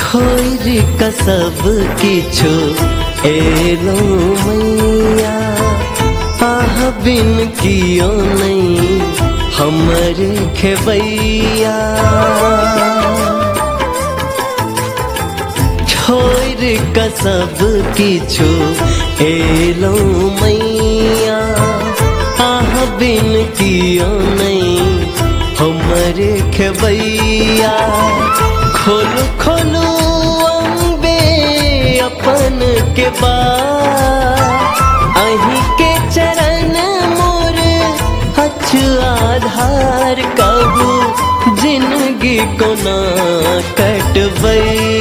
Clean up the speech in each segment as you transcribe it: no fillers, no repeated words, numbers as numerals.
छोरी का सब किछु एलो मैया, आह बिन कियो नहीं हमरे खेबैया। छोर का सब किछु एलो मैया, आह बिन कियो नहीं हमरे खेबैया। खोलू खोलू अम्बे अपन के बार, अहीं के चरण मोर हछ आधार। कहू जिंदगी कोना कटबै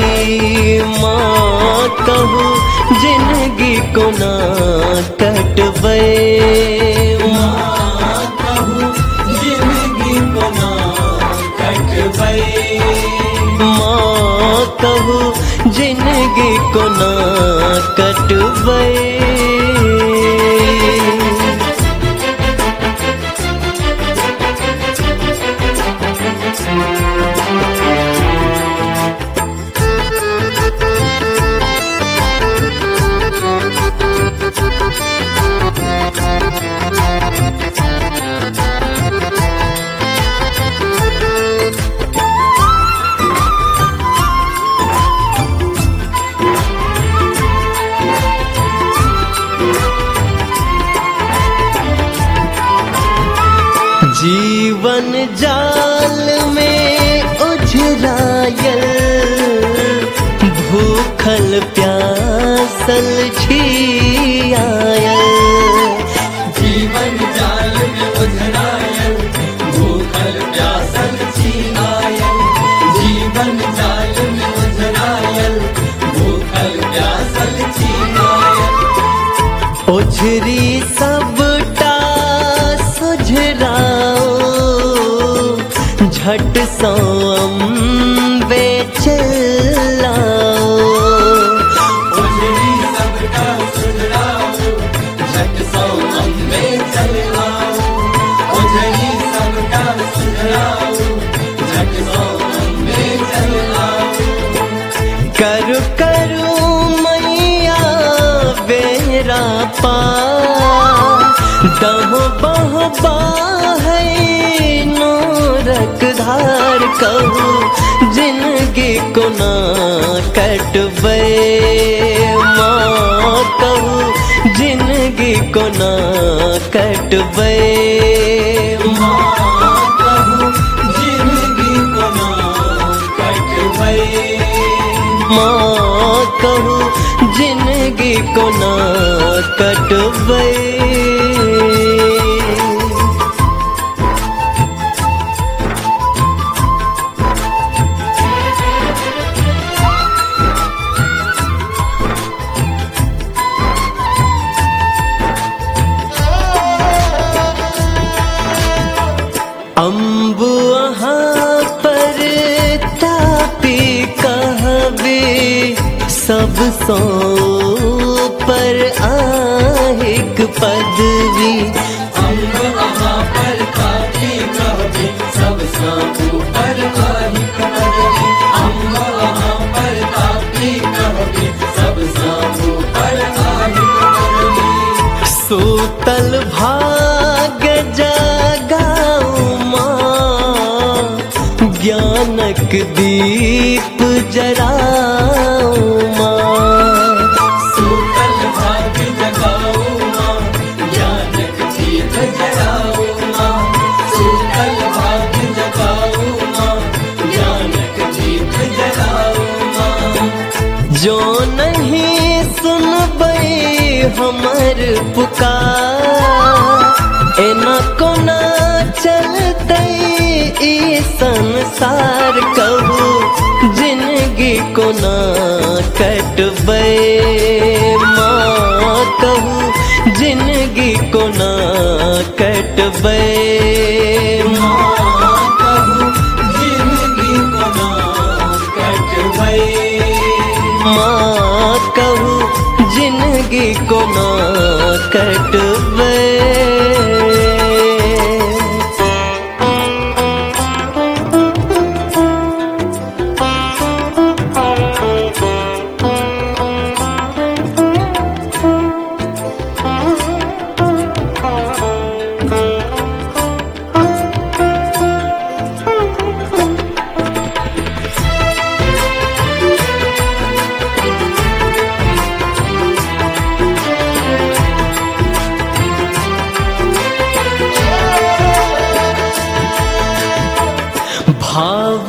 माँ, कहू जिंदगी कोना कटबै माँ, कहू जिंदगी कोना कटबै माँ, कहू जिंदगी कोना कटबै। जीवन जाल में उझरायल, भूखल प्यासल छियायल। जीवन जाल में उझरायल, भूखल प्यासल छियायल। जीवन जाल में उझरायल, भूखल प्यासल छियायल। ओझरी सबटा सुझराओ, झट सो अम्बे चिल्लाओ। ओझरी सबटा सुझराओ, झट सो अम्बे चिल्लाओ। ओझरी सबटा सुझराओ, झट सो अम्बे चिल्लाओ। करू करू मैया बेरा पार, दहो बह बाहै नोरक धार। कहू जिंदगी कोना कटबै माँ, कहू जिंदगी कोना कटबै माँ, कहू जिंदगी कोना कटबै माँ, कहू जिंदगी कोना कटबै। अम्बु अहाँ पर तापी कहबे, सब सो पर आहिक पदवी। अम्ब अहाँ पर तापी कहबे, सब सा ऊपर आहिक पदवी। अम्ब अहाँ पर तापी कहबे, सब सा ऊपर आहिक पदवी। सूतल भाग जगाऊ माँ, ज्ञानक दीप जराऊ माँ। सूतल भाग जगाओ माँ, ज्ञानक दीप जराओ माँ। सूतल भाग जगाओ माँ, ज्ञानक दीप जराओ माँ। जो नहीं सुनबै हमर पुकार, एना कोना चलतै ई संसार। कहू जिंदगी कोना कटबै माँ, कहू जिंदगी कोना कटबै माँ, कहू जिंदगी कोना कटबै माँ, कहू जिंदगी कोना कटबै।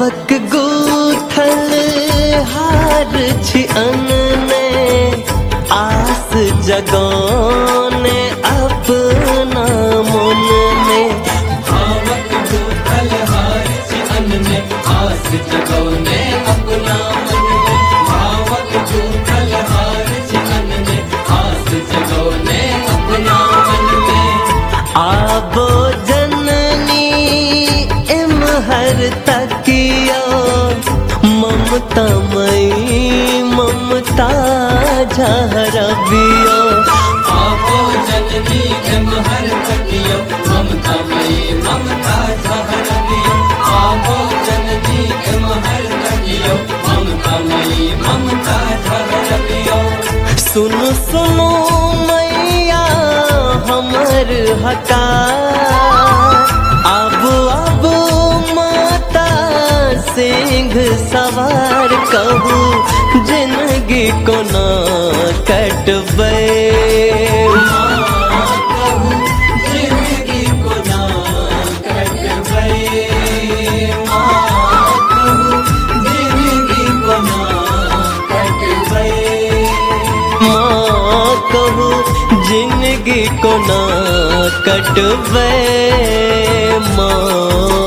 भावक गूथल हार छिअनने आस जगौने अपना मन में भावक गूथल हार छिअनने आस जगौने अपना मन में भावक गूथल हार छिअनने आस जगौने अपना मन में आबो जननी इमहर तकियो ममता मई ममता झहरबियो आपो जननी इमहर तकियो ममता मई ममता झहरबियो आपो जननी इमहर तकियो ममता मई ममता झहरबियो सुनो सुनो मैया हमर हकार अब माता सिंह सवार कहूँ जिंदगी को ना कटबै कहूँ जिंदगी को ना कटबै कहूँ जिंदगी को ना कटबै माँ कहूँ जिंदगी को ना कटबै माँ।